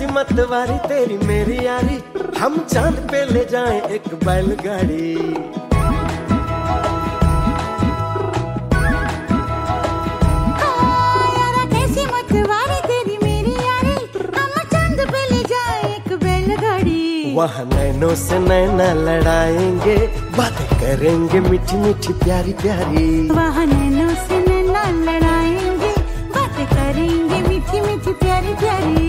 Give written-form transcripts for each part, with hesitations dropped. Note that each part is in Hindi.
कैसी मतवारी तेरी मेरी यारी, हम चांद पे ले जाएं एक बैलगाड़ी। यारा कैसी मतवारी तेरी मेरी यारी, हम चांद पे ले जाएं एक बैलगाड़ी। वहाँ नैनों से नैना लड़ाएंगे, बातें करेंगे मीठी मीठी प्यारी प्यारी। वहाँ नैनों से नैना लड़ाएंगे, बातें करेंगे मीठी मीठी प्यारी प्यारी।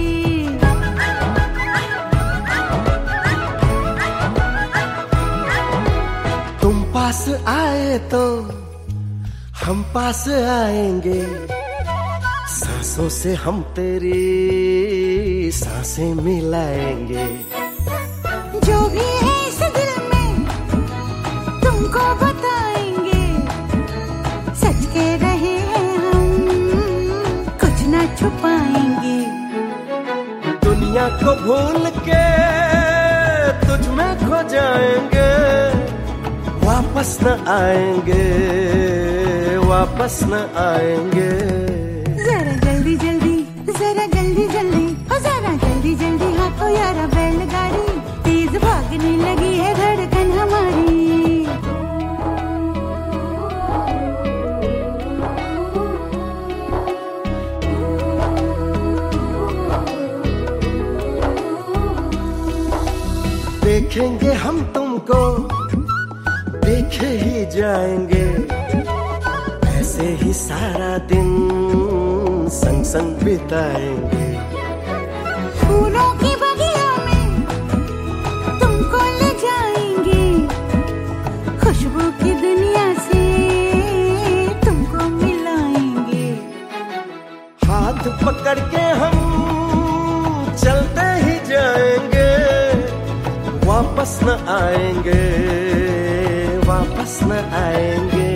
तुम पास आए तो हम पास आएंगे, सांसों से हम तेरी सांसें मिलाएंगे। जो भी है इस दिल में तुमको बताएंगे, सच कह रहे हैं हम, कुछ ना छुपाएंगे। दुनिया को भूल के तुझ में खो जाएंगे, वापस न आएंगे, वापस न आएंगे। जरा जल्दी जल्दी, जरा जल्दी जल्दी, हो जरा जल्दी जल्दी हाथों यारा बैलगाड़ी, तेज भागने लगी है धड़कन हमारी। देखेंगे हम तुमको, देखे ही जाएंगे, ऐसे ही सारा दिन संग संग बिताएंगे। फूलों की बगिया में तुमको ले जाएंगे, खुशबू की दुनिया से तुमको मिलाएंगे। हाथ पकड़ के हम चलते ही जाएंगे, वापस न आएंगे, वापस न आएंगे।